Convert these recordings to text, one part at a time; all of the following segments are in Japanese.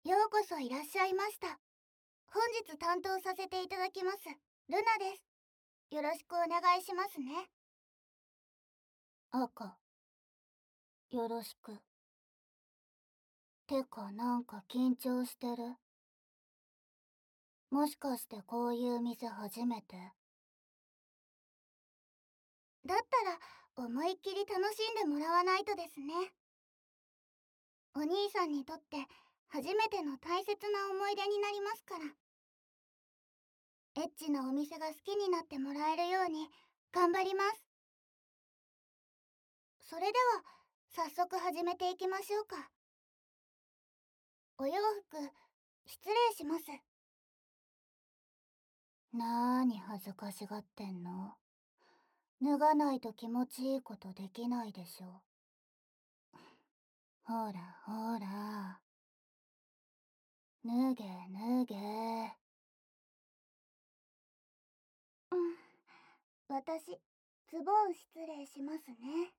ようこそいらっしゃいました。本日担当させていただきますルナです。よろしくお願いしますね。赤、よろしく。てかなんか緊張してる？もしかしてこういう店初めて？だったら思いっきり楽しんでもらわないとですね。お兄さんにとって初めての大切な思い出になりますから。エッチなお店が好きになってもらえるように頑張ります。それでは早速始めていきましょうか。お洋服失礼します。なーに恥ずかしがってんの？脱がないと気持ちいいことできないでしょ。ほらほら、脱げ脱げ。私ズボン失礼しますね。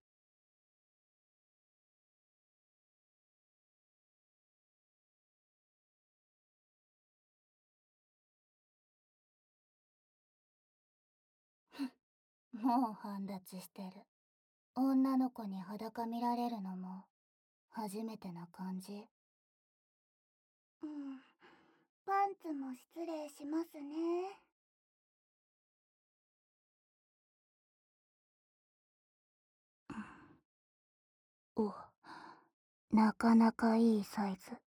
もう半立ちしてる。女の子に裸見られるのも初めてな感じ。パンツも失礼しますね。お、なかなかいいサイズ。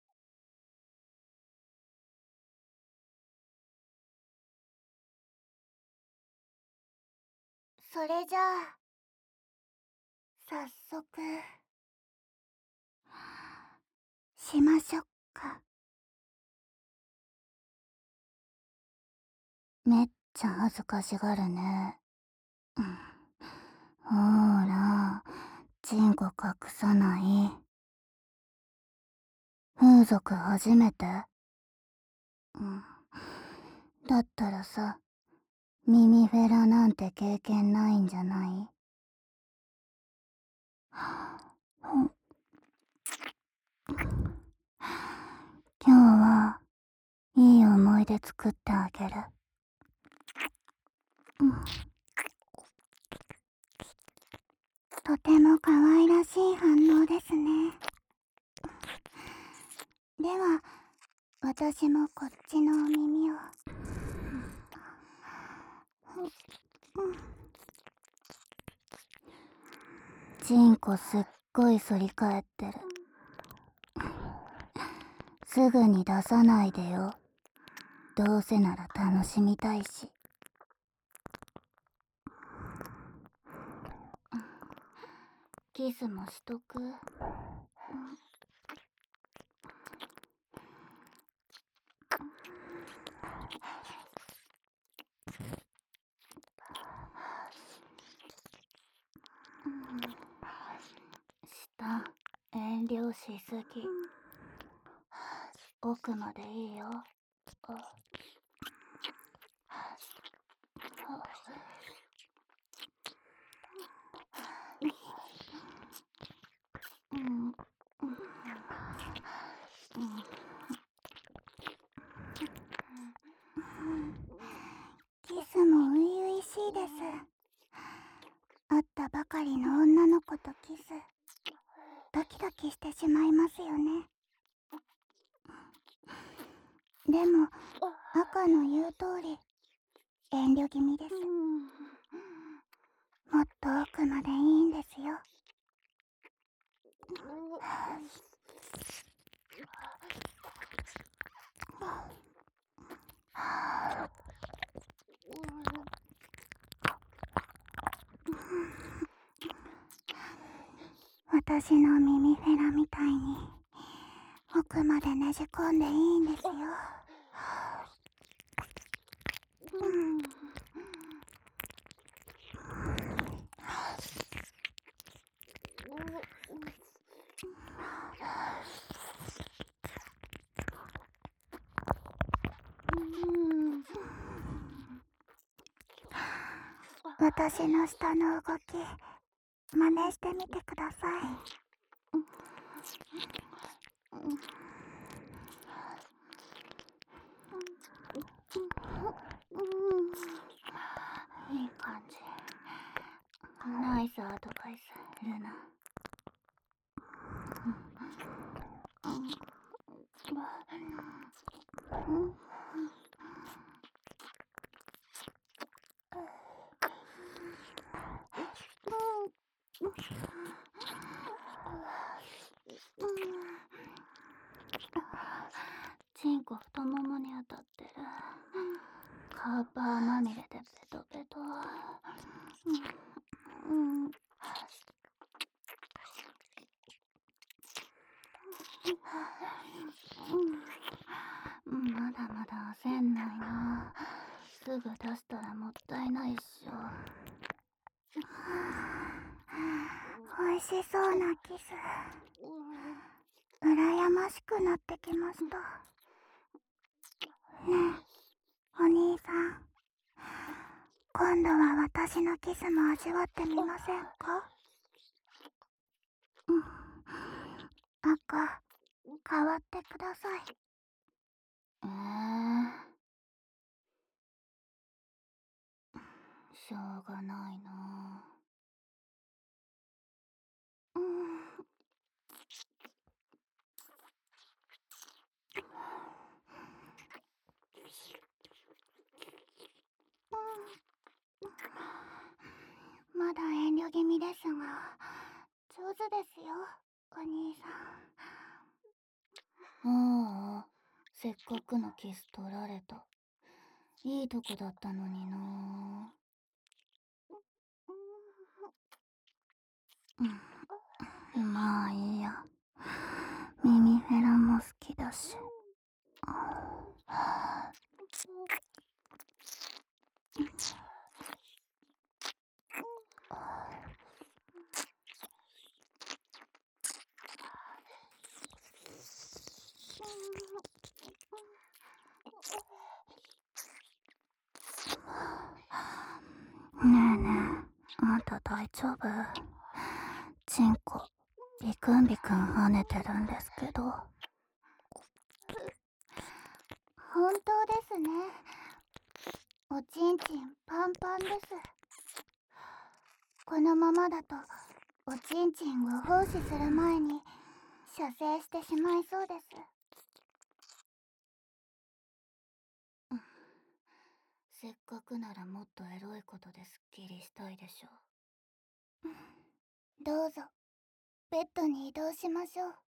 それじゃあ早速しましょっか。めっちゃ恥ずかしがるね。ほーら、チンコ隠さない。風俗初めて？だったらさ、耳フェラなんて経験ないんじゃない？今日はいい思い出作ってあげる。とても可愛らしい反応ですね。では私もこっちのお耳を。チンコすっごい反り返ってる。すぐに出さないでよ。どうせなら楽しみたいし。キスもしとく？下、遠慮しすぎ。奥までいいよ。キスも初々しいです。会ったばかりの女の子とキス、ドキドキしてしまいますよね。でも赤の言う通り遠慮気味です。もっと奥までいいんですよ。私の耳フェラみたいに奥までねじ込んでいいんですよ。私の下の動き真似してみてください。 チンコ太ももに当たってる。カーパーまみれでベトベト。まだまだ焦んないな。すぐ出したらもったいないっしょ。美味しそうなキス。羨ましくなってきました。ねえ、お兄さん。今度は私のキスも味わってみませんか？赤、変わってください。しょうがないな。まだ遠慮気味ですが、上手ですよ、お兄さん。ああ、せっかくのキス取られた。いいとこだったのにな。まあいいや。耳フェラも好きだし。ねえねえ、あんた大丈夫？チンコ、ビクンビクン跳ねてるんですけど。本当ですね。おちんちんパンパンです。このままだと、おちんちんを放置する前に、射精してしまいそうです。せっかくならもっとエロいことですっきりしたいでしょ。どうぞ、ベッドに移動しましょう。